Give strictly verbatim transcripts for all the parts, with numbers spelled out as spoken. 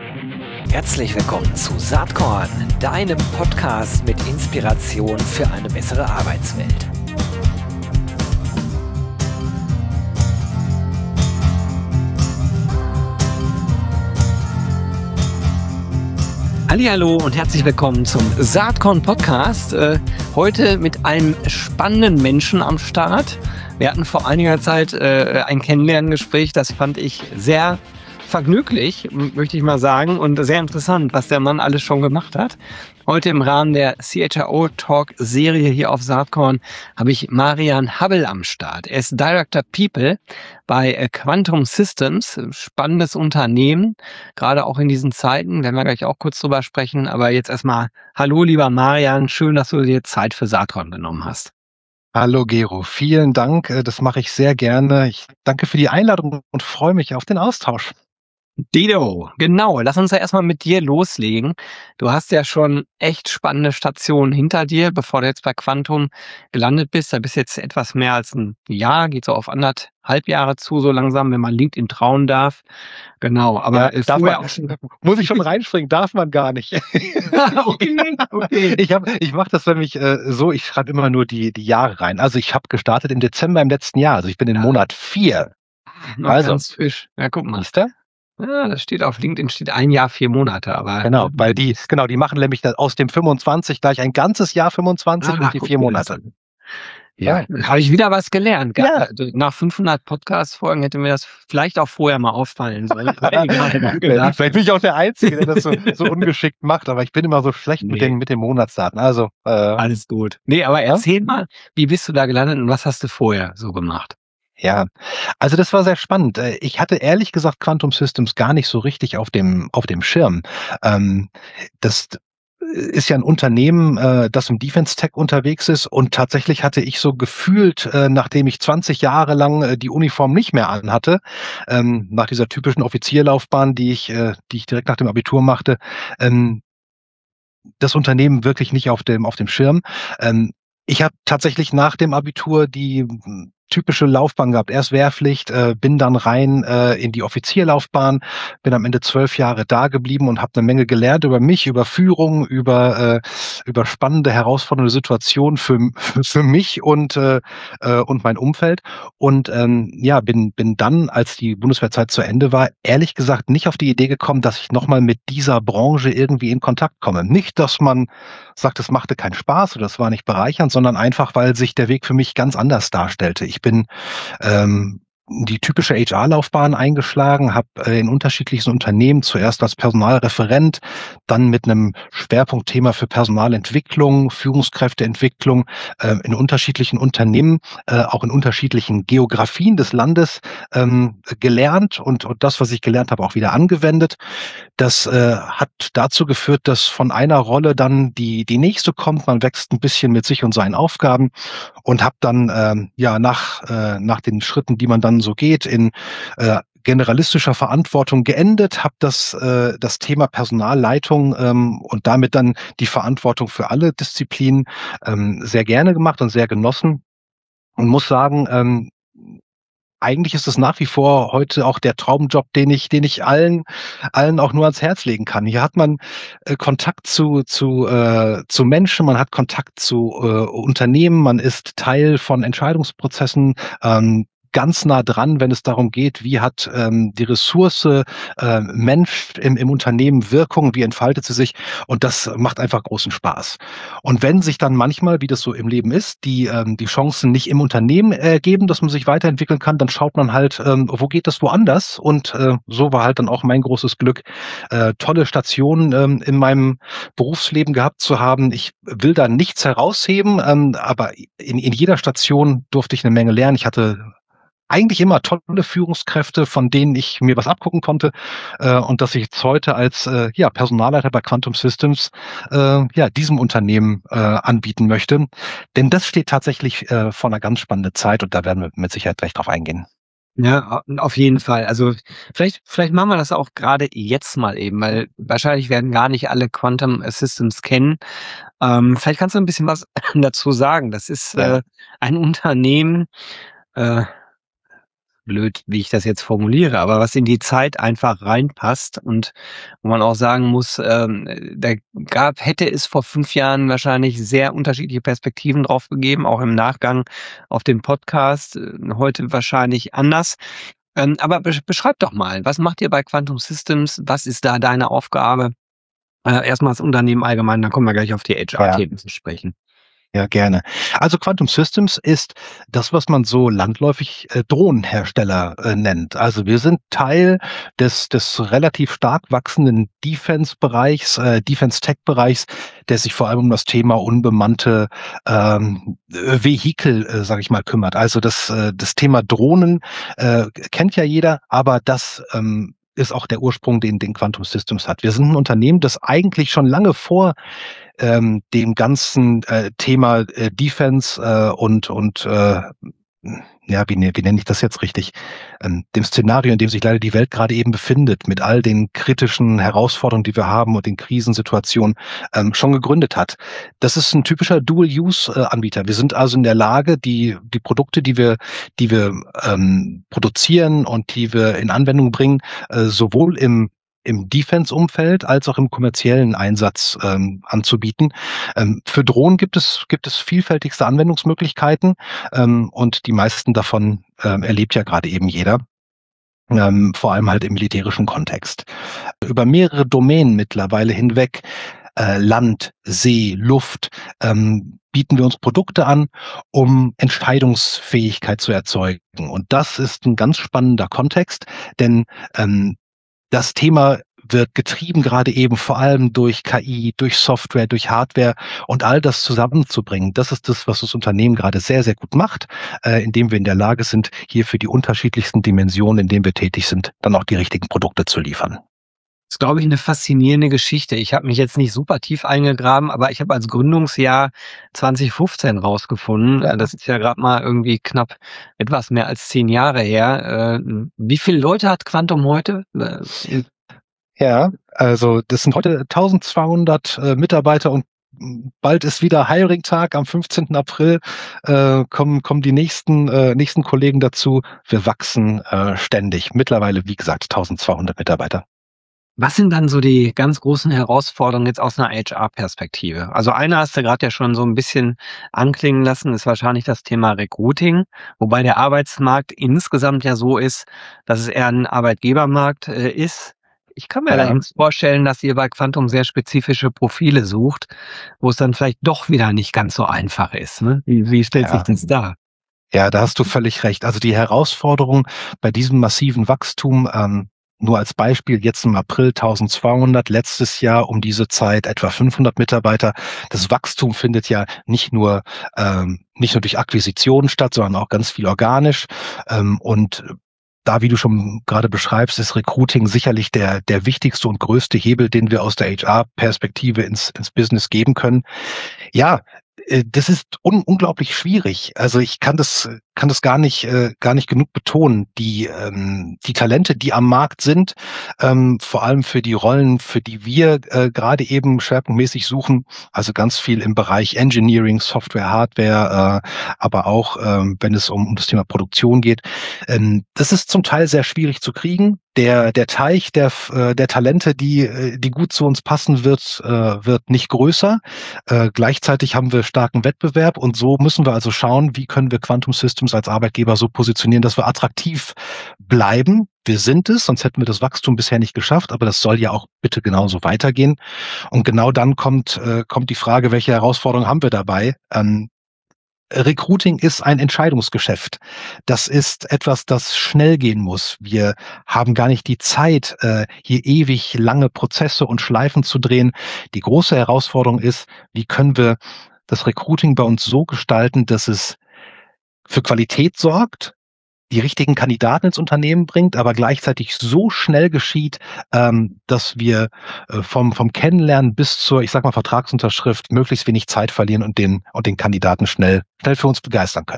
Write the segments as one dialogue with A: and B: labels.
A: Herzlich willkommen zu Saatkorn, deinem Podcast mit Inspiration für eine bessere Arbeitswelt. Hallihallo und herzlich willkommen zum Saatkorn Podcast. Äh, heute mit einem spannenden Menschen am Start. Wir hatten vor einiger Zeit äh, ein Kennenlerngespräch, das fand ich sehr vergnüglich, möchte ich mal sagen, und sehr interessant, was der Mann alles schon gemacht hat. Heute im Rahmen der C H R O Talk Serie hier auf Saatkorn habe ich Marian Habbel am Start. Er ist Director People bei Quantum Systems, spannendes Unternehmen, gerade auch in diesen Zeiten, werden wir gleich auch kurz drüber sprechen, aber jetzt erstmal hallo lieber Marian, schön, dass du dir Zeit für Saatkorn genommen hast.
B: Hallo Gero, vielen Dank, das mache ich sehr gerne. Ich danke für die Einladung und freue mich auf den Austausch.
A: Dido, genau. Lass uns ja erstmal mit dir loslegen. Du hast ja schon echt spannende Stationen hinter dir, bevor du jetzt bei Quantum gelandet bist. Da bist jetzt etwas mehr als ein Jahr, geht so auf anderthalb Jahre zu, so langsam, wenn man LinkedIn trauen darf. Genau, aber
B: ja, darf man, auch schon, muss ich schon reinspringen, darf man gar nicht.
A: okay, okay.
B: Ich, hab, ich mache das nämlich äh, so, ich schreibe immer nur die, die Jahre rein. Also ich habe gestartet im Dezember im letzten Jahr, also ich bin in ja. Monat vier.
A: Noch also, ganz frisch. Ja, guck mal.
B: Ist der?
A: Ja, das steht auf LinkedIn, steht ein Jahr, vier Monate, aber.
B: Genau, weil die, genau, die machen nämlich aus dem fünfundzwanzig gleich ein ganzes Jahr fünfundzwanzig
A: ah,
B: und die vier Monate.
A: Ja, ja. Habe ich wieder was gelernt.
B: Ja.
A: Nach fünfhundert Podcast-Folgen hätte mir das vielleicht auch vorher mal auffallen sollen.
B: Vielleicht bin ich auch der Einzige, der das so, so ungeschickt macht, aber ich bin immer so schlecht nee. mit, den, mit den Monatsdaten. Also, äh,
A: alles gut. Nee, aber erzähl ja? mal, wie bist du da gelandet und was hast du vorher so gemacht?
B: Ja, also das war sehr spannend. Ich hatte ehrlich gesagt Quantum Systems gar nicht so richtig auf dem auf dem Schirm. Ähm, das ist ja ein Unternehmen, äh, das im Defense Tech unterwegs ist, und tatsächlich hatte ich so gefühlt, äh, nachdem ich zwanzig Jahre lang äh, die Uniform nicht mehr anhatte, ähm, nach dieser typischen Offizierlaufbahn, die ich, äh, die ich direkt nach dem Abitur machte, ähm, das Unternehmen wirklich nicht auf dem auf dem Schirm. Ähm, ich habe tatsächlich nach dem Abitur die typische Laufbahn gehabt. Erst Wehrpflicht, äh, bin dann rein äh, in die Offizierlaufbahn, bin am Ende zwölf Jahre da geblieben und habe eine Menge gelernt über mich, über Führung, über äh, über spannende, herausfordernde Situationen für für mich und äh, und mein Umfeld. Und ähm, ja, bin bin dann, als die Bundeswehrzeit zu Ende war, ehrlich gesagt nicht auf die Idee gekommen, dass ich nochmal mit dieser Branche irgendwie in Kontakt komme. Nicht, dass man sagt, es machte keinen Spaß oder es war nicht bereichernd, sondern einfach, weil sich der Weg für mich ganz anders darstellte. Ich bin ähm, die typische H R-Laufbahn eingeschlagen, habe äh, in unterschiedlichsten Unternehmen zuerst als Personalreferent, dann mit einem Schwerpunktthema für Personalentwicklung, Führungskräfteentwicklung äh, in unterschiedlichen Unternehmen, äh, auch in unterschiedlichen Geografien des Landes ähm, gelernt und, und das, was ich gelernt habe, auch wieder angewendet. Das äh, hat dazu geführt, dass von einer Rolle dann die die nächste kommt. Man wächst ein bisschen mit sich und seinen Aufgaben und habe dann ähm, ja nach äh, nach den Schritten, die man dann so geht, in äh, generalistischer Verantwortung geendet, habe das äh, das Thema Personalleitung ähm, und damit dann die Verantwortung für alle Disziplinen ähm, sehr gerne gemacht und sehr genossen und muss sagen, ähm, eigentlich ist es nach wie vor heute auch der Traumjob, den ich, den ich allen, allen auch nur ans Herz legen kann. Hier hat man äh, Kontakt zu, zu, äh, zu Menschen, man hat Kontakt zu äh, Unternehmen, man ist Teil von Entscheidungsprozessen, ähm, ganz nah dran, wenn es darum geht, wie hat ähm, die Ressource äh, Mensch im, im Unternehmen Wirkung, wie entfaltet sie sich, und das macht einfach großen Spaß. Und wenn sich dann manchmal, wie das so im Leben ist, die ähm, die Chancen nicht im Unternehmen ergeben, dass man sich weiterentwickeln kann, dann schaut man halt, ähm, wo geht das woanders, und äh, so war halt dann auch mein großes Glück, äh, tolle Stationen ähm, in meinem Berufsleben gehabt zu haben. Ich will da nichts herausheben, ähm, aber in, in jeder Station durfte ich eine Menge lernen. Ich hatte eigentlich immer tolle Führungskräfte, von denen ich mir was abgucken konnte, äh, und dass ich jetzt heute als äh, ja, Personalleiter bei Quantum Systems äh, ja, diesem Unternehmen äh, anbieten möchte. Denn das steht tatsächlich äh, vor einer ganz spannenden Zeit, und da werden wir mit Sicherheit gleich drauf eingehen.
A: Ja, auf jeden Fall. Also vielleicht, vielleicht machen wir das auch gerade jetzt mal eben, weil wahrscheinlich werden gar nicht alle Quantum Systems kennen. Ähm, vielleicht kannst du ein bisschen was dazu sagen. Das ist
B: Ja.
A: äh, ein Unternehmen, äh, blöd, wie ich das jetzt formuliere, aber was in die Zeit einfach reinpasst und wo man auch sagen muss, ähm, da gab, hätte es vor fünf Jahren wahrscheinlich sehr unterschiedliche Perspektiven drauf gegeben, auch im Nachgang auf den Podcast, äh, heute wahrscheinlich anders. Ähm, aber besch beschreib doch mal, was macht ihr bei Quantum Systems? Was ist da deine Aufgabe? Äh, erst mal das Unternehmen allgemein, dann kommen wir gleich auf die H
B: Ja.
A: R-Themen zu sprechen.
B: Ja, gerne. Also Quantum Systems ist das, was man so landläufig äh, Drohnenhersteller äh, nennt. Also wir sind Teil des, des relativ stark wachsenden Defense-Bereichs, äh, Defense-Tech-Bereichs, der sich vor allem um das Thema unbemannte ähm, Vehikel, äh, sage ich mal, kümmert. Also das, äh, das Thema Drohnen äh, kennt ja jeder, aber das ähm, ist auch der Ursprung, den, den Quantum Systems hat. Wir sind ein Unternehmen, das eigentlich schon lange vor ähm, dem ganzen äh, Thema äh, Defense äh, und und äh, ja, wie, ne, wie nenne ich das jetzt richtig? Ähm, dem Szenario, in dem sich leider die Welt gerade eben befindet, mit all den kritischen Herausforderungen, die wir haben und den Krisensituationen, ähm, schon gegründet hat. Das ist ein typischer Dual-Use-Anbieter. Wir sind also in der Lage, die die Produkte, die wir die wir ähm, produzieren und die wir in Anwendung bringen, äh, sowohl im im Defense-Umfeld als auch im kommerziellen Einsatz ähm, anzubieten. Ähm, für Drohnen gibt es gibt es vielfältigste Anwendungsmöglichkeiten ähm, und die meisten davon ähm, erlebt ja gerade eben jeder. Ähm, vor allem halt im militärischen Kontext. Über mehrere Domänen mittlerweile hinweg, äh, Land, See, Luft, ähm, bieten wir uns Produkte an, um Entscheidungsfähigkeit zu erzeugen. Und das ist ein ganz spannender Kontext, denn ähm, das Thema wird getrieben gerade eben vor allem durch K I, durch Software, durch Hardware und all das zusammenzubringen. Das ist das, was das Unternehmen gerade sehr, sehr gut macht, äh, indem wir in der Lage sind, hier für die unterschiedlichsten Dimensionen, in denen wir tätig sind, dann auch die richtigen Produkte zu liefern.
A: Das ist, glaube ich, eine faszinierende Geschichte. Ich habe mich jetzt nicht super tief eingegraben, aber ich habe als Gründungsjahr zwanzig fünfzehn rausgefunden.
B: Ja.
A: Das ist ja gerade mal irgendwie knapp etwas mehr als zehn Jahre her. Äh, wie viele Leute hat Quantum heute? Äh,
B: Ja, also das sind heute eintausendzweihundert äh, Mitarbeiter und bald ist wieder Hiring-Tag. Am fünfzehnten April äh, kommen kommen die nächsten äh, nächsten Kollegen dazu. Wir wachsen äh, ständig. Mittlerweile, wie gesagt, eintausendzweihundert Mitarbeiter.
A: Was sind dann so die ganz großen Herausforderungen jetzt aus einer H R-Perspektive? Also eine hast du gerade ja schon so ein bisschen anklingen lassen, ist wahrscheinlich das Thema Recruiting, wobei der Arbeitsmarkt insgesamt ja so ist, dass es eher ein Arbeitgebermarkt äh, ist. Ich kann mir
B: Ja.
A: allerdings vorstellen, dass ihr bei Quantum sehr spezifische Profile sucht, wo es dann vielleicht doch wieder nicht ganz so einfach ist. Ne? Wie, wie stellt
B: Ja.
A: sich das dar?
B: Ja, da hast du völlig recht. Also die Herausforderung bei diesem massiven Wachstum, ähm, nur als Beispiel, jetzt im April eintausendzweihundert, letztes Jahr um diese Zeit etwa fünfhundert Mitarbeiter. Das Wachstum findet ja nicht nur ähm, nicht nur durch Akquisitionen statt, sondern auch ganz viel organisch. Ähm, und da, wie du schon gerade beschreibst, ist Recruiting sicherlich der der wichtigste und größte Hebel, den wir aus der H R-Perspektive ins ins Business geben können. Ja, äh, das ist un unglaublich schwierig. Also ich kann das kann das gar nicht äh, gar nicht genug betonen. Die ähm, die Talente, die am Markt sind, ähm, vor allem für die Rollen, für die wir äh, gerade eben schwerpunktmäßig suchen, also ganz viel im Bereich Engineering, Software, Hardware, äh, aber auch ähm, wenn es um, um das Thema Produktion geht. Ähm, das ist zum Teil sehr schwierig zu kriegen. Der der Teich der äh, der Talente, die äh, die gut zu uns passen, wird äh, wird nicht größer. Äh, gleichzeitig haben wir starken Wettbewerb und so müssen wir also schauen, wie können wir Quantum Systems als Arbeitgeber so positionieren, dass wir attraktiv bleiben. Wir sind es, sonst hätten wir das Wachstum bisher nicht geschafft, aber das soll ja auch bitte genauso weitergehen. Und genau dann kommt äh, kommt die Frage, welche Herausforderungen haben wir dabei? Ähm, Recruiting ist ein Entscheidungsgeschäft. Das ist etwas, das schnell gehen muss. Wir haben gar nicht die Zeit, äh, hier ewig lange Prozesse und Schleifen zu drehen. Die große Herausforderung ist, wie können wir das Recruiting bei uns so gestalten, dass es für Qualität sorgt, die richtigen Kandidaten ins Unternehmen bringt, aber gleichzeitig so schnell geschieht, ähm, dass wir äh, vom vom Kennenlernen bis zur, ich sag mal, Vertragsunterschrift möglichst wenig Zeit verlieren und den und den Kandidaten schnell schnell für uns begeistern können.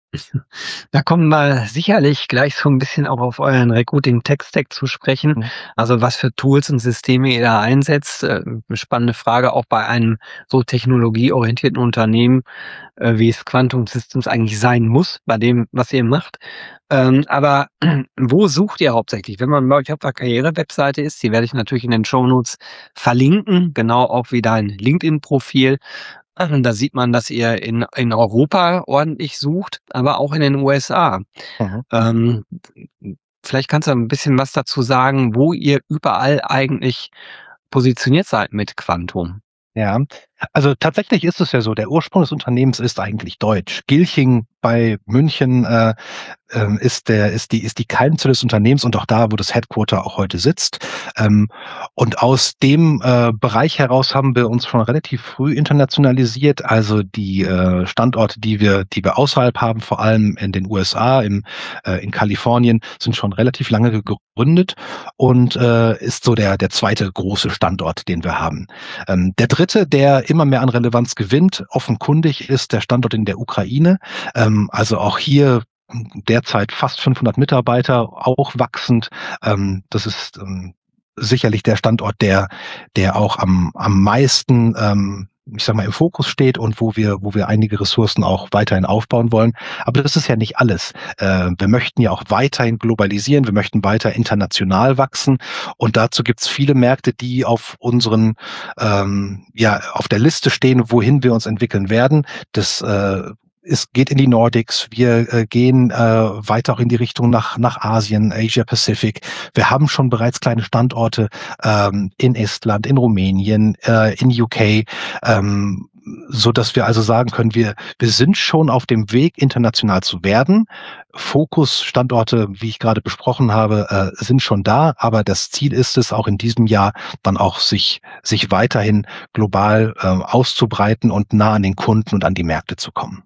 A: Da kommen wir sicherlich gleich so ein bisschen auch auf euren Recruiting-Tech-Stack zu sprechen.
B: Mhm.
A: Also, was für Tools und Systeme ihr da einsetzt. Äh, 'ne spannende Frage auch bei einem so technologieorientierten Unternehmen, äh, wie es Quantum Systems eigentlich sein muss, bei dem, was ihr macht. Ähm, aber wo sucht ihr hauptsächlich? Wenn man bei euch auf der Karriere-Webseite ist, die werde ich natürlich in den Shownotes verlinken, genau auch wie dein LinkedIn-Profil. Ähm, da sieht man, dass ihr in in Europa ordentlich sucht, aber auch in den U S A.
B: Mhm.
A: Ähm, Vielleicht kannst du ein bisschen was dazu sagen, wo ihr überall eigentlich positioniert seid mit Quantum?
B: Ja, also tatsächlich ist es ja so, der Ursprung des Unternehmens ist eigentlich deutsch. Gilching bei München äh, ähm, ist der ist die ist die Keimzelle des Unternehmens und auch da, wo das Headquarter auch heute sitzt. Ähm, und aus dem äh, Bereich heraus haben wir uns schon relativ früh internationalisiert. Also die äh, Standorte, die wir die wir außerhalb haben, vor allem in den U S A, im äh, in Kalifornien, sind schon relativ lange gegründet und äh, ist so der der zweite große Standort, den wir haben. Ähm, der dritte, der immer mehr an Relevanz gewinnt, offenkundig, ist der Standort in der Ukraine. Ähm, also auch hier derzeit fast fünfhundert Mitarbeiter, auch wachsend. Ähm, das ist ähm, sicherlich der Standort, der, der auch am, am meisten, ähm, ich sag mal, im Fokus steht und wo wir, wo wir einige Ressourcen auch weiterhin aufbauen wollen. Aber das ist ja nicht alles. Äh, wir möchten ja auch weiterhin globalisieren, wir möchten weiter international wachsen und dazu gibt's viele Märkte, die auf unseren, ähm, ja, auf der Liste stehen, wohin wir uns entwickeln werden. Das äh, es geht in die Nordics, wir äh, gehen äh, weiter auch in die Richtung nach, nach Asien, Asia Pacific. Wir haben schon bereits kleine Standorte ähm, in Estland, in Rumänien, äh, in U K, ähm, so dass wir also sagen können, wir, wir sind schon auf dem Weg, international zu werden. Fokusstandorte, wie ich gerade besprochen habe, äh, sind schon da, aber das Ziel ist es, auch in diesem Jahr dann auch sich, sich weiterhin global äh, auszubreiten und nah an den Kunden und an die Märkte zu kommen.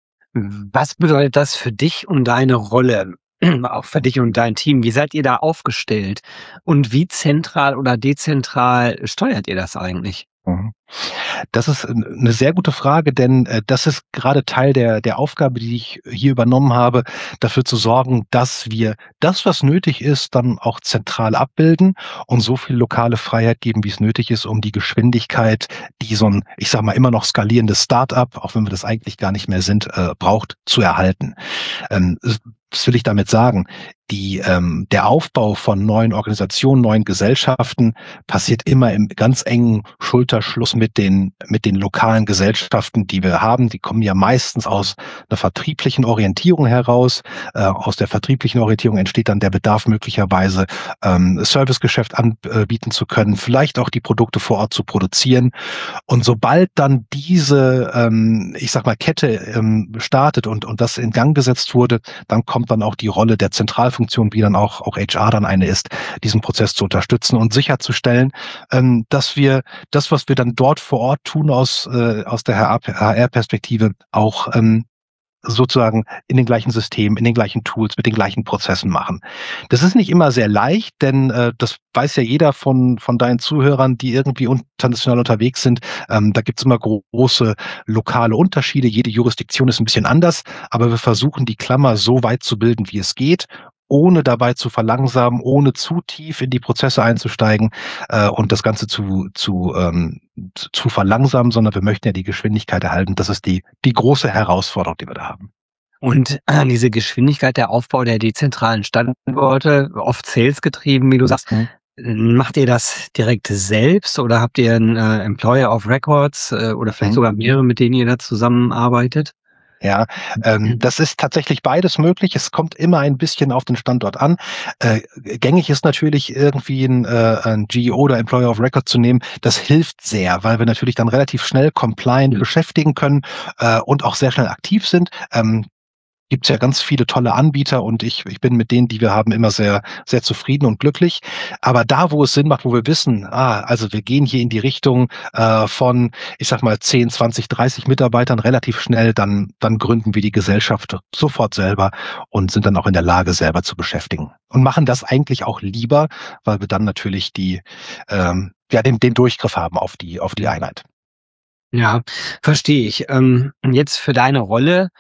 A: Was bedeutet das für dich und deine Rolle, auch für dich und dein Team? Wie seid ihr da aufgestellt? Und wie zentral oder dezentral steuert ihr das eigentlich?
B: Mhm. Das ist eine sehr gute Frage, denn äh, das ist gerade Teil der der Aufgabe, die ich hier übernommen habe, dafür zu sorgen, dass wir das, was nötig ist, dann auch zentral abbilden und so viel lokale Freiheit geben, wie es nötig ist, um die Geschwindigkeit, die so ein, ich sage mal, immer noch skalierendes Start-up, auch wenn wir das eigentlich gar nicht mehr sind, äh, braucht, zu erhalten. Ähm, was will ich damit sagen? Die, ähm, der Aufbau von neuen Organisationen, neuen Gesellschaften passiert immer im ganz engen Schulterschluss mit den, mit den lokalen Gesellschaften, die wir haben. Die kommen ja meistens aus einer vertrieblichen Orientierung heraus. Äh, aus der vertrieblichen Orientierung entsteht dann der Bedarf, möglicherweise ähm, Servicegeschäft anbieten zu können, vielleicht auch die Produkte vor Ort zu produzieren. Und sobald dann diese, ähm, ich sag mal, Kette ähm, startet und, und das in Gang gesetzt wurde, dann kommt dann auch die Rolle der Zentralfunktion, wie dann auch, auch H R dann eine ist, diesen Prozess zu unterstützen und sicherzustellen, ähm, dass wir das, was wir dann dort vor Ort tun aus, äh, aus der H R-Perspektive, auch ähm, sozusagen in den gleichen Systemen, in den gleichen Tools, mit den gleichen Prozessen machen. Das ist nicht immer sehr leicht, denn äh, das weiß ja jeder von von deinen Zuhörern, die irgendwie international unterwegs sind. Ähm, da gibt's immer gro große lokale Unterschiede. Jede Jurisdiktion ist ein bisschen anders, aber wir versuchen die Klammer so weit zu bilden, wie es geht, ohne dabei zu verlangsamen, ohne zu tief in die Prozesse einzusteigen äh, und das Ganze zu zu ähm, zu zu verlangsamen, sondern wir möchten ja die Geschwindigkeit erhalten. Das ist die die große Herausforderung, die wir da haben.
A: Und äh, diese Geschwindigkeit, der Aufbau der dezentralen Standorte, oft salesgetrieben, wie du sagst,
B: Mhm.
A: macht ihr das direkt selbst oder habt ihr 'n äh, Employer of Records, äh, oder vielleicht
B: Mhm.
A: sogar mehrere, mit denen ihr da zusammenarbeitet?
B: Ja, ähm, das ist tatsächlich beides möglich. Es kommt immer ein bisschen auf den Standort an. Äh, gängig ist natürlich irgendwie ein, äh, ein G E O oder Employer of Record zu nehmen. Das hilft sehr, weil wir natürlich dann relativ schnell compliant
A: Ja.
B: beschäftigen können äh, und auch sehr schnell aktiv sind. Ähm, Gibt's ja ganz viele tolle Anbieter und ich, ich bin mit denen, die wir haben, immer sehr, sehr zufrieden und glücklich. Aber da, wo es Sinn macht, wo wir wissen, ah, also wir gehen hier in die Richtung äh, von, ich sag mal, zehn, zwanzig, dreißig Mitarbeitern relativ schnell, dann, dann gründen wir die Gesellschaft sofort selber und sind dann auch in der Lage, selber zu beschäftigen. Und machen das eigentlich auch lieber, weil wir dann natürlich die, ähm, ja, den, den Durchgriff haben auf die, auf die Einheit.
A: Ja, verstehe ich. Ähm, und jetzt für deine Rolle.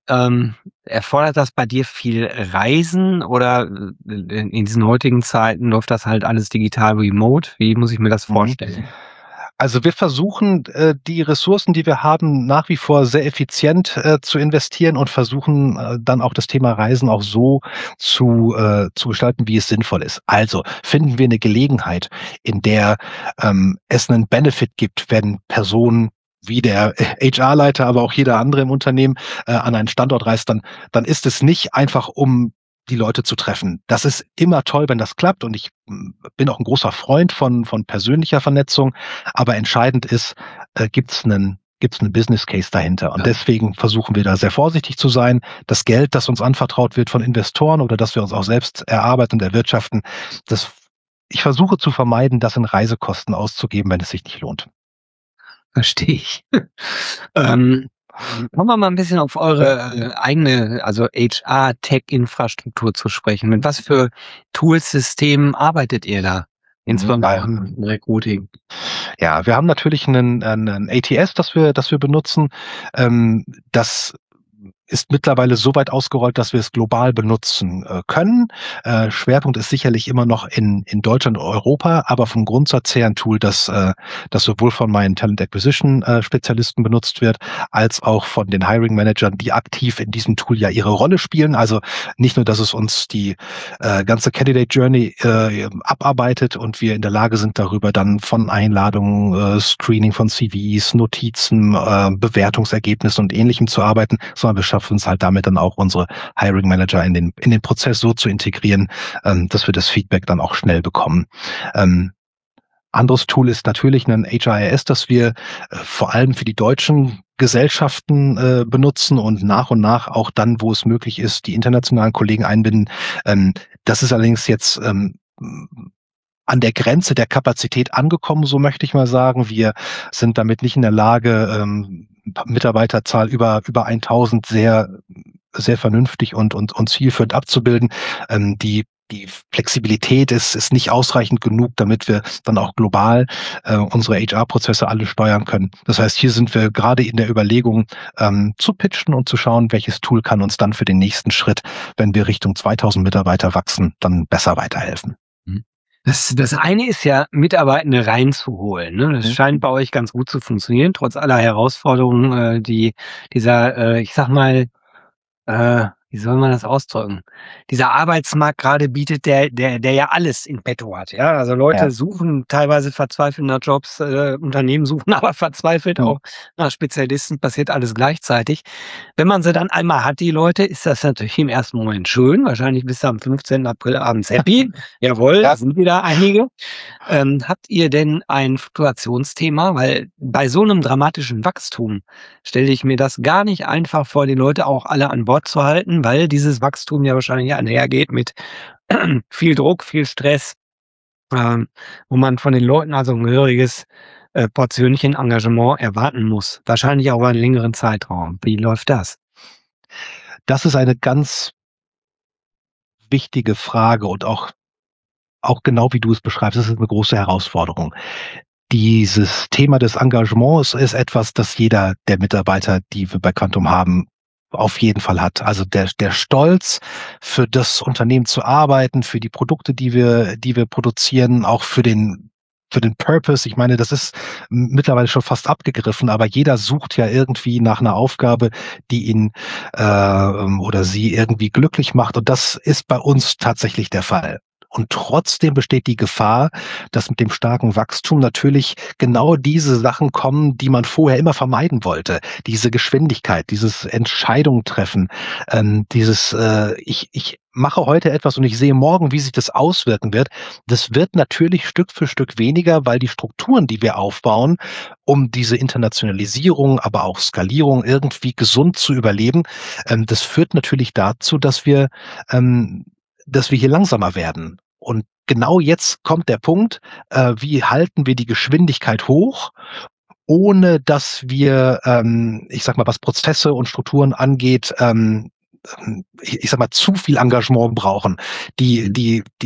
A: Ähm, erfordert das bei dir viel Reisen oder in, in diesen heutigen Zeiten läuft das halt alles digital remote? Wie muss ich mir das vorstellen?
B: Also wir versuchen, äh, die Ressourcen, die wir haben, nach wie vor sehr effizient äh, zu investieren und versuchen äh, dann auch das Thema Reisen auch so zu, äh, zu gestalten, wie es sinnvoll ist. Also finden wir eine Gelegenheit, in der ähm, es einen Benefit gibt, wenn Personen wie der H R-Leiter, aber auch jeder andere im Unternehmen äh, an einen Standort reist, dann, dann ist es nicht einfach, um die Leute zu treffen. Das ist immer toll, wenn das klappt und ich mm, bin auch ein großer Freund von, von persönlicher Vernetzung, aber entscheidend ist, äh, gibt es einen gibt es einen Business Case dahinter. Und
A: Ja.
B: deswegen versuchen wir da sehr vorsichtig zu sein. Das Geld, das uns anvertraut wird von Investoren oder das wir uns auch selbst erarbeiten und erwirtschaften, das, ich versuche zu vermeiden, das in Reisekosten auszugeben, wenn es sich nicht lohnt.
A: Verstehe ich. ähm, kommen wir mal ein bisschen auf eure äh, eigene, also H R-Tech-Infrastruktur zu sprechen. Mit was für Tools, Systemen arbeitet ihr da? Insbesondere im Recruiting.
B: Ja, wir haben natürlich einen, einen A T S, das wir, das wir benutzen. Ähm, das ist mittlerweile so weit ausgerollt, dass wir es global benutzen äh, können. Äh, Schwerpunkt ist sicherlich immer noch in, in Deutschland und Europa, aber vom Grundsatz her ein Tool, das, äh, das sowohl von meinen Talent Acquisition äh, Spezialisten benutzt wird, als auch von den Hiring Managern, die aktiv in diesem Tool ja ihre Rolle spielen. Also nicht nur, dass es uns die äh, ganze Candidate Journey äh, abarbeitet und wir in der Lage sind, darüber dann von Einladungen, äh, Screening von C Vs, Notizen, äh, Bewertungsergebnissen und Ähnlichem zu arbeiten, sondern wir schaffen uns halt damit dann auch unsere Hiring Manager in den, in den Prozess so zu integrieren, ähm, dass wir das Feedback dann auch schnell bekommen. Ähm, anderes Tool ist natürlich ein H R I S, das wir äh, vor allem für die deutschen Gesellschaften äh, benutzen und nach und nach auch dann, wo es möglich ist, die internationalen Kollegen einbinden. Ähm, das ist allerdings jetzt ähm, an der Grenze der Kapazität angekommen, so möchte ich mal sagen. Wir sind damit nicht in der Lage, ähm, Mitarbeiterzahl über über tausend sehr sehr vernünftig und und und zielführend abzubilden. Ähm, die die Flexibilität ist ist nicht ausreichend genug, damit wir dann auch global äh, unsere H R-Prozesse alle steuern können. Das heißt, hier sind wir gerade in der Überlegung, ähm, zu pitchen und zu schauen, welches Tool kann uns dann für den nächsten Schritt, wenn wir Richtung zweitausend Mitarbeiter wachsen, dann besser weiterhelfen.
A: Das, das eine ist ja, Mitarbeitende reinzuholen. Ne? Das
B: Mhm.
A: scheint bei euch ganz gut zu funktionieren, trotz aller Herausforderungen, äh, die dieser, äh, ich sag mal, äh, wie soll man das ausdrücken? Dieser Arbeitsmarkt gerade bietet, der, der, der ja alles in petto hat. Ja, also Leute
B: Ja.
A: suchen teilweise verzweifelt nach Jobs, äh, Unternehmen suchen aber verzweifelt
B: Mhm.
A: auch nach Spezialisten, passiert alles gleichzeitig. Wenn man sie dann einmal hat, die Leute, ist das natürlich im ersten Moment schön. Wahrscheinlich bist du am fünfzehnten April abends happy. Jawohl,
B: Ja.
A: da sind wieder einige. Ähm, habt ihr denn ein Fluktuationsthema? Weil bei so einem dramatischen Wachstum stelle ich mir das gar nicht einfach vor, die Leute auch alle an Bord zu halten, weil dieses Wachstum ja wahrscheinlich einhergeht mit viel Druck, viel Stress, ähm, wo man von den Leuten also ein gehöriges äh, Portionchen Engagement erwarten muss. Wahrscheinlich auch über einen längeren Zeitraum. Wie läuft das?
B: Das ist eine ganz wichtige Frage und auch auch genau wie du es beschreibst, das ist eine große Herausforderung. Dieses Thema des Engagements ist etwas, das jeder der Mitarbeiter, die wir bei Quantum haben, auf jeden Fall hat. Also der der Stolz, für das Unternehmen zu arbeiten, für die Produkte, die wir die wir produzieren, auch für den für den Purpose. Ich meine, das ist mittlerweile schon fast abgegriffen, aber jeder sucht ja irgendwie nach einer Aufgabe, die ihn äh, oder sie irgendwie glücklich macht. Und das ist bei uns tatsächlich der Fall. Und trotzdem besteht die Gefahr, dass mit dem starken Wachstum natürlich genau diese Sachen kommen, die man vorher immer vermeiden wollte. Diese Geschwindigkeit, dieses Entscheidungen treffen, ähm, dieses äh, ich, ich mache heute etwas und ich sehe morgen, wie sich das auswirken wird. Das wird natürlich Stück für Stück weniger, weil die Strukturen, die wir aufbauen, um diese Internationalisierung, aber auch Skalierung irgendwie gesund zu überleben, ähm, das führt natürlich dazu, dass wir ähm, dass wir hier langsamer werden. Und genau jetzt kommt der Punkt, äh, wie halten wir die Geschwindigkeit hoch, ohne dass wir, ähm, ich sag mal, was Prozesse und Strukturen angeht, ähm, ich, ich sag mal, zu viel Engagement brauchen. Die, die, die, die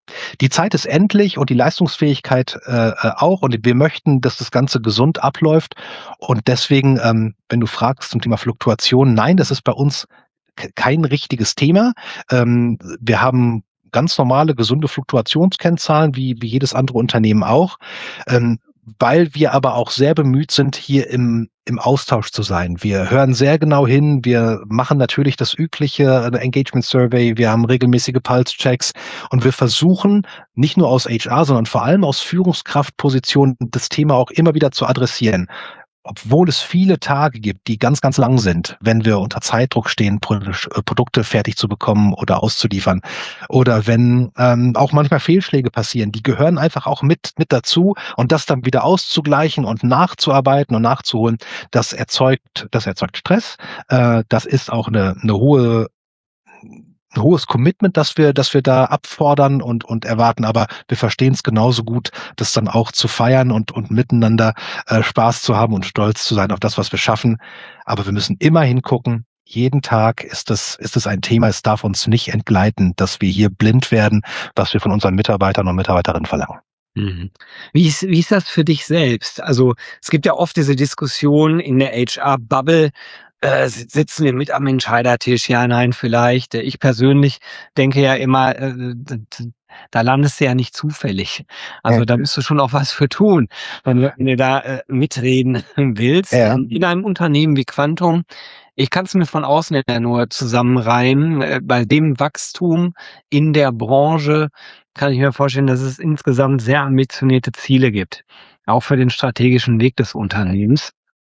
B: Die Zeit ist endlich und die Leistungsfähigkeit äh, auch. Und wir möchten, dass das Ganze gesund abläuft. Und deswegen, ähm, wenn du fragst zum Thema Fluktuation, nein, das ist bei uns kein richtiges Thema. Ähm, wir haben ganz normale, gesunde Fluktuationskennzahlen, wie, wie jedes andere Unternehmen auch. Ähm, weil wir aber auch sehr bemüht sind, hier im, im Austausch zu sein. Wir hören sehr genau hin, wir machen natürlich das übliche Engagement Survey, wir haben regelmäßige Pulse-Checks und wir versuchen, nicht nur aus H R, sondern vor allem aus Führungskraftpositionen das Thema auch immer wieder zu adressieren. Obwohl es viele Tage gibt, die ganz, ganz lang sind, wenn wir unter Zeitdruck stehen, Produkte fertig zu bekommen oder auszuliefern. Oder wenn ähm, auch manchmal Fehlschläge passieren, die gehören einfach auch mit, mit dazu. Und das dann wieder auszugleichen und nachzuarbeiten und nachzuholen, das erzeugt, das erzeugt Stress. Äh, das ist auch eine, eine hohe ein hohes Commitment, das wir, dass wir da abfordern und, und erwarten, aber wir verstehen es genauso gut, das dann auch zu feiern und, und miteinander äh, Spaß zu haben und stolz zu sein auf das, was wir schaffen. Aber wir müssen immer hingucken. Jeden Tag ist das, ist es ein Thema. Es darf uns nicht entgleiten, dass wir hier blind werden, was wir von unseren Mitarbeitern und Mitarbeiterinnen verlangen.
A: Mhm. Wie ist, wie ist das für dich selbst? Also, es gibt ja oft diese Diskussion in der H R-Bubble, äh, sitzen wir mit am Entscheidertisch? Ja, nein, vielleicht. Ich persönlich denke ja immer, äh, da landest du ja nicht zufällig. Also,
B: Ja.
A: da musst du schon auch was für tun, wenn du, wenn du da äh, mitreden willst.
B: Ja.
A: In, in einem Unternehmen wie Quantum, ich kann es mir von außen ja nur zusammenreimen, äh, bei dem Wachstum in der Branche kann ich mir vorstellen, dass es insgesamt sehr ambitionierte Ziele gibt, auch für den strategischen Weg des Unternehmens.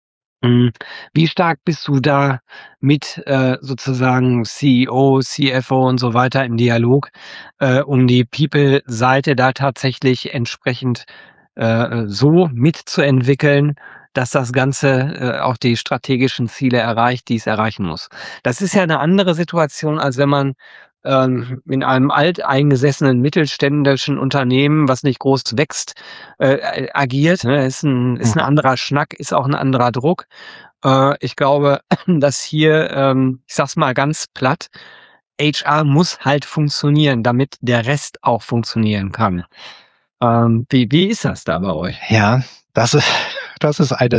A: Wie stark bist du da mit äh, sozusagen C E O, C F O und so weiter im Dialog, äh, um die People-Seite da tatsächlich entsprechend äh, so mitzuentwickeln, dass das Ganze äh, auch die strategischen Ziele erreicht, die es erreichen muss? Das ist ja eine andere Situation, als wenn man ähm, in einem alteingesessenen mittelständischen Unternehmen, was nicht groß wächst, äh, agiert. Ne? Ist ein, ist ein anderer Schnack, ist auch ein anderer Druck. Äh, ich glaube, dass hier, ähm, ich sag's mal ganz platt, H R muss halt funktionieren, damit der Rest auch funktionieren kann. Ähm, wie, wie ist das da bei euch?
B: Ja, das ist, das ist eine,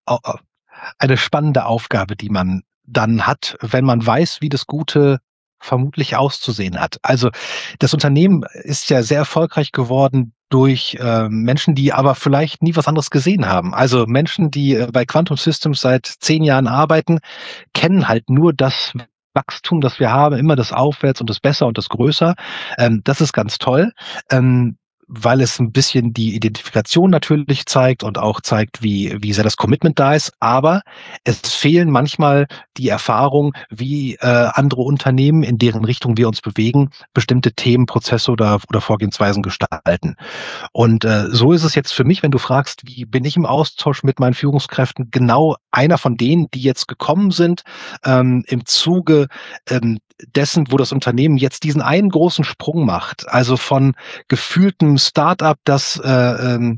B: eine spannende Aufgabe, die man dann hat, wenn man weiß, wie das Gute vermutlich auszusehen hat. Also das Unternehmen ist ja sehr erfolgreich geworden durch äh, Menschen, die aber vielleicht nie was anderes gesehen haben. Also Menschen, die äh, bei Quantum Systems seit zehn Jahren arbeiten, kennen halt nur das Wachstum, das wir haben, immer das Aufwärts und das Besser und das Größer. Ähm, das ist ganz toll. Ähm, weil es ein bisschen die Identifikation natürlich zeigt und auch zeigt, wie, wie sehr das Commitment da ist. Aber es fehlen manchmal die Erfahrung, wie äh, andere Unternehmen, in deren Richtung wir uns bewegen, bestimmte Themen, Prozesse oder, oder Vorgehensweisen gestalten. Und äh, so ist es jetzt für mich, wenn du fragst, wie bin ich im Austausch mit meinen Führungskräften, genau einer von denen, die jetzt gekommen sind, ähm, im Zuge ähm, dessen, wo das Unternehmen jetzt diesen einen großen Sprung macht, also von gefühltem Startup, das äh, ähm,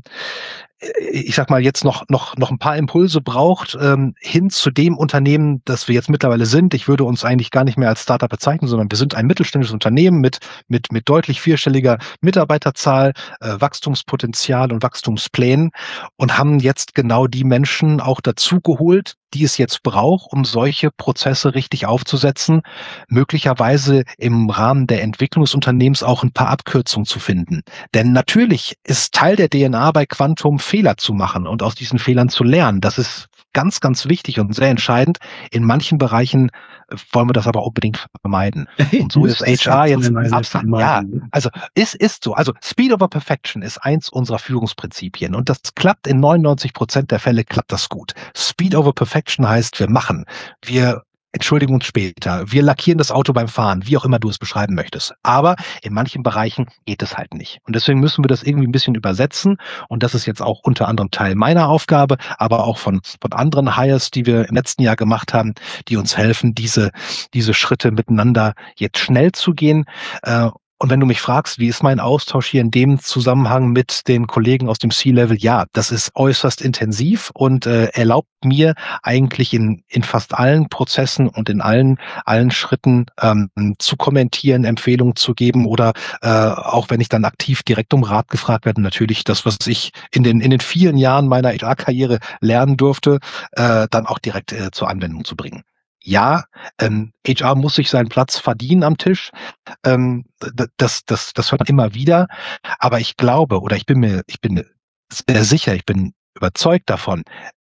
B: ich sag mal, jetzt noch, noch, noch ein paar Impulse braucht, ähm, hin zu dem Unternehmen, das wir jetzt mittlerweile sind. Ich würde uns eigentlich gar nicht mehr als Startup bezeichnen, sondern wir sind ein mittelständisches Unternehmen mit, mit, mit deutlich vierstelliger Mitarbeiterzahl, äh, Wachstumspotenzial und Wachstumsplänen und haben jetzt genau die Menschen auch dazu geholt, die es jetzt braucht, um solche Prozesse richtig aufzusetzen, möglicherweise im Rahmen der Entwicklung des Unternehmens auch ein paar Abkürzungen zu finden. Denn natürlich ist Teil der D N A bei Quantum, Fehler zu machen und aus diesen Fehlern zu lernen. Das ist ganz, ganz wichtig und sehr entscheidend. In manchen Bereichen wollen wir das aber unbedingt vermeiden. Und so ist H R jetzt absolut, ja, also ist, ist so. Also Speed over Perfection ist eins unserer Führungsprinzipien und das klappt in neunundneunzig Prozent der Fälle, klappt das gut. Speed over Perfection heißt, wir machen, wir entschuldigen uns später, wir lackieren das Auto beim Fahren, wie auch immer du es beschreiben möchtest. Aber in manchen Bereichen geht es halt nicht. Und deswegen müssen wir das irgendwie ein bisschen übersetzen. Und das ist jetzt auch unter anderem Teil meiner Aufgabe, aber auch von, von anderen Hires, die wir im letzten Jahr gemacht haben, die uns helfen, diese, diese Schritte miteinander jetzt schnell zu gehen. Und wenn du mich fragst, wie ist mein Austausch hier in dem Zusammenhang mit den Kollegen aus dem C-Level? Ja, das ist äußerst intensiv und äh, erlaubt mir eigentlich in in fast allen Prozessen und in allen allen Schritten ähm, zu kommentieren, Empfehlungen zu geben oder äh, auch wenn ich dann aktiv direkt um Rat gefragt werde, natürlich das, was ich in den in den vielen Jahren meiner H R-Karriere lernen durfte, äh, dann auch direkt äh, zur Anwendung zu bringen. Ja, ähm, H R muss sich seinen Platz verdienen am Tisch. Ähm, d- das, das, das hört man immer wieder. Aber ich glaube oder ich bin mir, ich bin mir sehr sicher, ich bin überzeugt davon,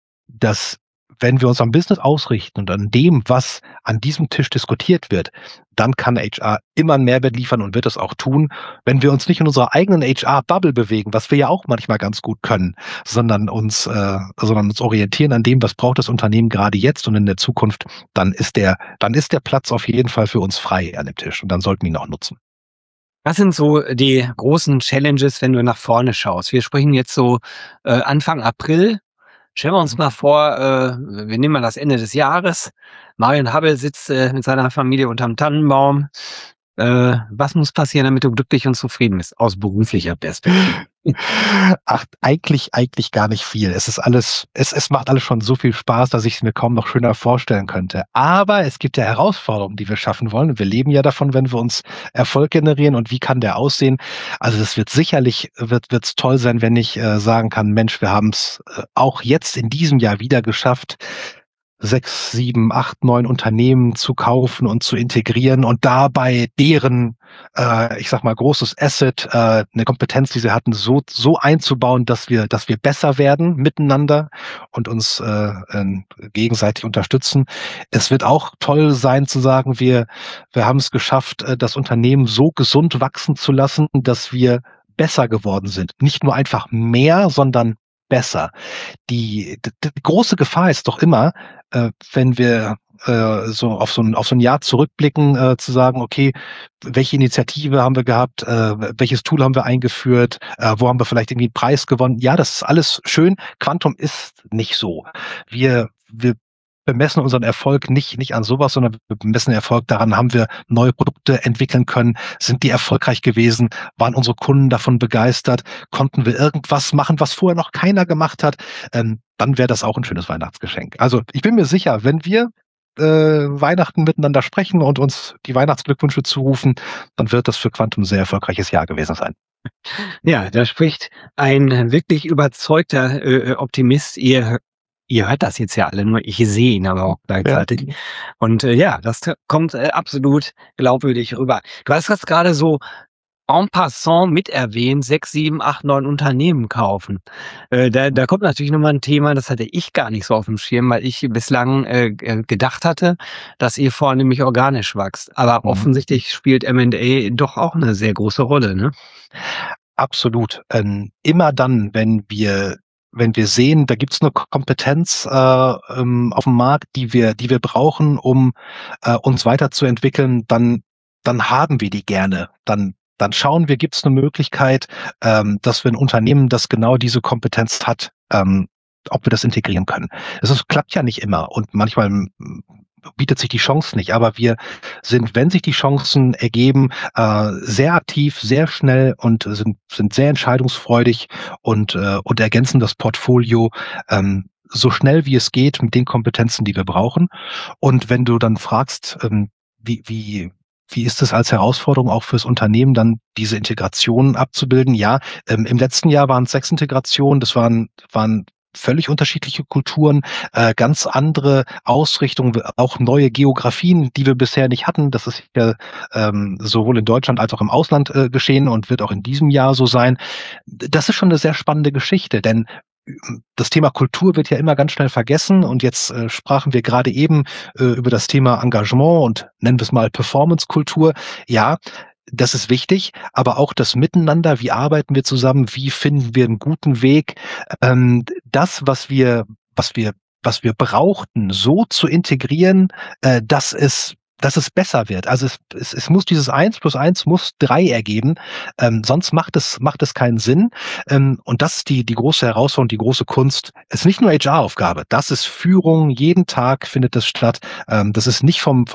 B: dass wenn wir uns am Business ausrichten und an dem, was an diesem Tisch diskutiert wird, dann kann H R immer einen Mehrwert liefern und wird es auch tun, wenn wir uns nicht in unserer eigenen H R-Bubble bewegen, was wir ja auch manchmal ganz gut können, sondern uns, äh, sondern uns orientieren an dem, was braucht das Unternehmen gerade jetzt und in der Zukunft, dann ist der, dann ist der Platz auf jeden Fall für uns frei an dem Tisch und dann sollten wir ihn auch nutzen.
A: Was sind so die großen Challenges, wenn du nach vorne schaust? Wir sprechen jetzt so äh, Anfang April. Stellen wir uns mal vor, äh, wir nehmen mal das Ende des Jahres. Marion Hubble sitzt äh, mit seiner Familie unterm Tannenbaum. Äh, was muss passieren, damit du glücklich und zufrieden bist, aus beruflicher Perspektive?
B: Ach, eigentlich, eigentlich gar nicht viel. Es ist alles, es, es macht alles schon so viel Spaß, dass ich es mir kaum noch schöner vorstellen könnte. Aber es gibt ja Herausforderungen, die wir schaffen wollen. Und wir leben ja davon, wenn wir uns Erfolg generieren. Und wie kann der aussehen? Also es wird sicherlich, wird, wird's toll sein, wenn ich äh, sagen kann, Mensch, wir haben es äh, auch jetzt in diesem Jahr wieder geschafft, sechs, sieben, acht, neun Unternehmen zu kaufen und zu integrieren und dabei deren, äh, ich sag mal, großes Asset, äh, eine Kompetenz, die sie hatten, so so einzubauen, dass wir, dass wir besser werden miteinander und uns äh, äh, gegenseitig unterstützen. Es wird auch toll sein zu sagen, wir wir haben es geschafft, äh, das Unternehmen so gesund wachsen zu lassen, dass wir besser geworden sind. Nicht nur einfach mehr, sondern besser. Die, die, die große Gefahr ist doch immer, äh, wenn wir äh, so auf so ein auf so ein Jahr zurückblicken, äh, zu sagen, okay, welche Initiative haben wir gehabt, äh, welches Tool haben wir eingeführt, äh, wo haben wir vielleicht irgendwie einen Preis gewonnen? Ja, das ist alles schön. Quantum ist nicht so. Wir wir bemessen unseren Erfolg nicht nicht an sowas, sondern wir bemessen Erfolg daran, haben wir neue Produkte entwickeln können, sind die erfolgreich gewesen, waren unsere Kunden davon begeistert, konnten wir irgendwas machen, was vorher noch keiner gemacht hat, ähm, dann wäre das auch ein schönes Weihnachtsgeschenk. Also ich bin mir sicher, wenn wir äh, Weihnachten miteinander sprechen und uns die Weihnachtsglückwünsche zurufen, dann wird das für Quantum ein sehr erfolgreiches Jahr gewesen sein.
A: Ja, da spricht ein wirklich überzeugter äh, Optimist. Ihr Ihr hört das jetzt ja alle, nur ich sehe ihn aber auch gleichzeitig. Ja. Und äh, ja, das kommt äh, absolut glaubwürdig rüber. Du hast das gerade so en passant mit erwähnt, sechs, sieben, acht, neun Unternehmen kaufen. Äh, da, da kommt natürlich nochmal ein Thema, das hatte ich gar nicht so auf dem Schirm, weil ich bislang äh, gedacht hatte, dass ihr vornehmlich organisch wächst. Aber mhm. offensichtlich spielt M and A doch auch eine sehr große Rolle, ne?
B: Absolut. Ähm, immer dann, wenn wir wenn wir sehen, da gibt's eine Kompetenz äh, ähm, auf dem Markt, die wir, die wir brauchen, um äh, uns weiterzuentwickeln, dann, dann haben wir die gerne. Dann, dann schauen wir, gibt's eine Möglichkeit, ähm, dass wir ein Unternehmen, das genau diese Kompetenz hat, ähm, ob wir das integrieren können. Es ist, klappt ja nicht immer und manchmal bietet sich die Chance nicht, aber wir sind, wenn sich die Chancen ergeben, äh, sehr aktiv, sehr schnell und sind sind sehr entscheidungsfreudig und äh, und ergänzen das Portfolio ähm, so schnell wie es geht mit den Kompetenzen, die wir brauchen. Und wenn du dann fragst, ähm, wie wie wie ist es als Herausforderung auch fürs Unternehmen, dann diese Integration abzubilden? Ja, ähm, im letzten Jahr waren es sechs Integrationen, das waren waren völlig unterschiedliche Kulturen, äh, ganz andere Ausrichtungen, auch neue Geografien, die wir bisher nicht hatten. Das ist ja ähm, sowohl in Deutschland als auch im Ausland äh, geschehen und wird auch in diesem Jahr so sein. Das ist schon eine sehr spannende Geschichte, denn das Thema Kultur wird ja immer ganz schnell vergessen und jetzt äh, sprachen wir gerade eben äh, über das Thema Engagement und nennen wir es mal Performance-Kultur. Ja, das ist wichtig, aber auch das Miteinander, wie arbeiten wir zusammen, wie finden wir einen guten Weg, ähm, das, was wir, was wir, was wir brauchten, so zu integrieren, äh, dass es dass es besser wird. Also es, es, es muss dieses eins plus eins muss drei ergeben, ähm, sonst macht es, macht es keinen Sinn. Ähm, und das ist die, die große Herausforderung, die große Kunst. Es ist nicht nur H R-Aufgabe, das ist Führung, jeden Tag findet das statt. Ähm, das ist nicht vom, vom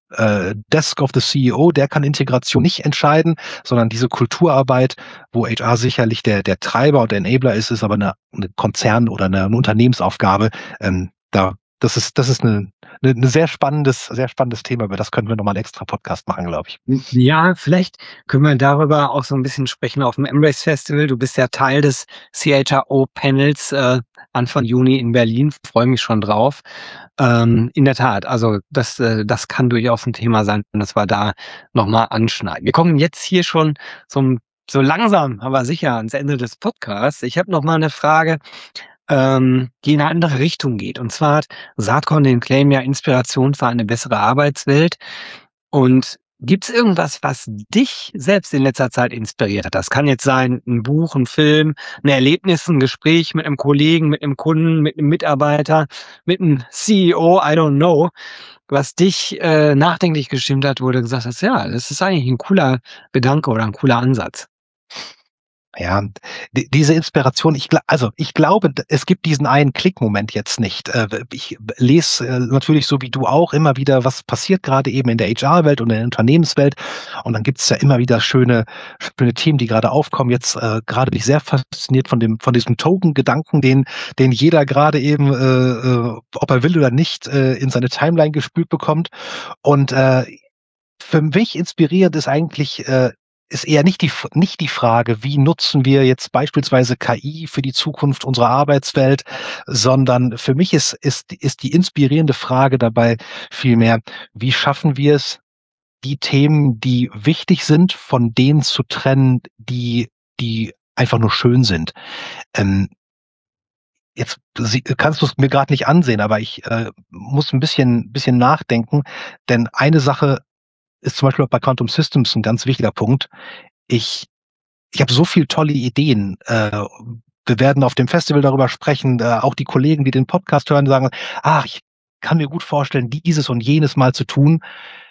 B: äh, Desk of the C E O, der kann Integration nicht entscheiden, sondern diese Kulturarbeit, wo H R sicherlich der der Treiber und der Enabler ist, ist aber eine, eine Konzern- oder eine, eine Unternehmensaufgabe. Ähm, da das ist das ist eine, eine, eine sehr spannendes sehr spannendes Thema, über das können wir nochmal einen extra Podcast machen, glaube ich.
A: Ja, vielleicht können wir darüber auch so ein bisschen sprechen auf dem Embrace Festival. Du bist ja Teil des C H R O-Panels äh, Anfang Juni in Berlin. Freue mich schon drauf. Ähm, in der Tat, also das, äh, das kann durchaus ein Thema sein, dass wir da nochmal anschneiden. Wir kommen jetzt hier schon zum, so langsam, aber sicher ans Ende des Podcasts. Ich habe noch mal eine Frage, ähm, die in eine andere Richtung geht. Und zwar hat Saatkorn den Claim ja Inspiration für eine bessere Arbeitswelt. Und gibt's irgendwas, was dich selbst in letzter Zeit inspiriert hat? Das kann jetzt sein, ein Buch, ein Film, ein Erlebnis, ein Gespräch mit einem Kollegen, mit einem Kunden, mit einem Mitarbeiter, mit einem C E O, I don't know, was dich äh, nachdenklich gestimmt hat, wo du gesagt hast, ja, das ist eigentlich ein cooler Gedanke oder ein cooler Ansatz.
B: Ja, die, diese Inspiration, ich gla- also ich glaube, d- es gibt diesen einen Klickmoment jetzt nicht. Äh, Ich lese äh, natürlich so wie du auch immer wieder, was passiert gerade eben in der H R-Welt und in der Unternehmenswelt. Und dann gibt es ja immer wieder schöne, schöne Themen, die gerade aufkommen. Jetzt äh, gerade bin ich sehr fasziniert von dem, von diesem Token-Gedanken, den, den jeder gerade eben, äh, äh, ob er will oder nicht, äh, in seine Timeline gespült bekommt. Und äh, für mich inspirierend ist eigentlich äh, ist eher nicht die nicht die Frage, wie nutzen wir jetzt beispielsweise K I für die Zukunft unserer Arbeitswelt, sondern für mich ist ist ist die inspirierende Frage dabei vielmehr, wie schaffen wir es, die Themen, die wichtig sind, von denen zu trennen, die die einfach nur schön sind. Ähm, Jetzt sie- kannst du es mir gerade nicht ansehen, aber ich äh, muss ein bisschen bisschen nachdenken, denn eine Sache ist zum Beispiel auch bei Quantum Systems ein ganz wichtiger Punkt. Ich, ich habe so viel tolle Ideen. Äh, wir werden auf dem Festival darüber sprechen. Äh, auch die Kollegen, die den Podcast hören, sagen, ach, ich kann mir gut vorstellen, dieses und jenes mal zu tun.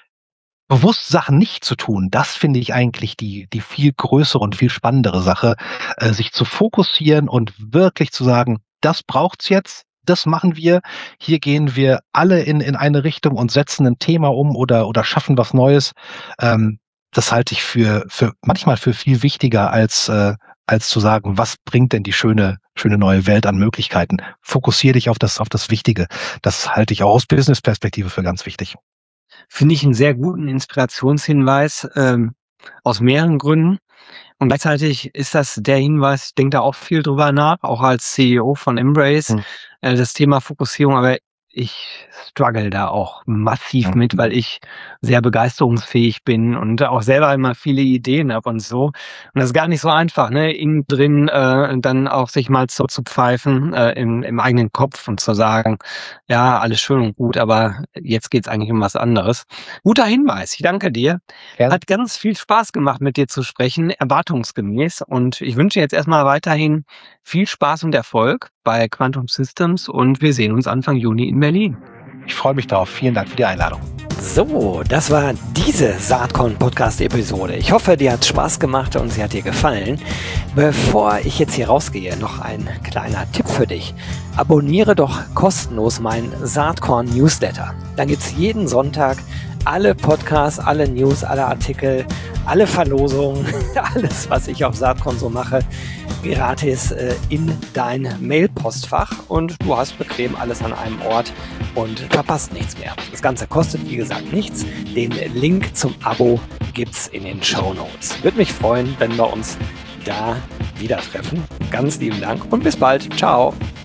B: Bewusst Sachen nicht zu tun, das finde ich eigentlich die, die viel größere und viel spannendere Sache, äh, sich zu fokussieren und wirklich zu sagen, das braucht's jetzt, das machen wir, hier gehen wir alle in, in eine Richtung und setzen ein Thema um oder, oder schaffen was Neues. Ähm, das halte ich für, für manchmal für viel wichtiger als, äh, als zu sagen, was bringt denn die schöne, schöne neue Welt an Möglichkeiten. Fokussiere dich auf das, auf das Wichtige. Das halte ich auch aus Business-Perspektive für ganz wichtig.
A: Finde ich einen sehr guten Inspirationshinweis, ähm, aus mehreren Gründen. Und gleichzeitig ist das der Hinweis, ich denke da auch viel drüber nach, auch als C E O von Embrace,
B: Hm.
A: äh, das Thema Fokussierung, aber ich struggle da auch massiv
B: Hm.
A: mit, weil ich sehr begeisterungsfähig bin und auch selber immer viele Ideen habe und so. Und das ist gar nicht so einfach, ne, innen drin äh, dann auch sich mal so zu pfeifen äh, im, im eigenen Kopf und zu sagen, ja, alles schön und gut, aber jetzt geht's eigentlich um was anderes. Guter Hinweis, ich danke dir.
B: Gerne.
A: Hat ganz viel Spaß gemacht, mit dir zu sprechen, erwartungsgemäß. Und ich wünsche jetzt erstmal weiterhin viel Spaß und Erfolg bei Quantum Systems und wir sehen uns Anfang Juni in Berlin.
B: Ich freue mich darauf. Vielen Dank für die Einladung.
A: So, das war diese Saatkorn-Podcast-Episode. Ich hoffe, dir hat Spaß gemacht und sie hat dir gefallen. Bevor ich jetzt hier rausgehe, noch ein kleiner Tipp für dich. Abonniere doch kostenlos meinen Saatkorn-Newsletter. Dann gibt's jeden Sonntag alle Podcasts, alle News, alle Artikel, alle Verlosungen, alles, was ich auf Saatkorn so mache, gratis äh, in dein Mailpostfach und du hast bequem alles an einem Ort und verpasst nichts mehr. Das Ganze kostet, wie gesagt, nichts. Den Link zum Abo gibt's in den Shownotes. Würde mich freuen, wenn wir uns da wieder treffen. Ganz lieben Dank und bis bald. Ciao.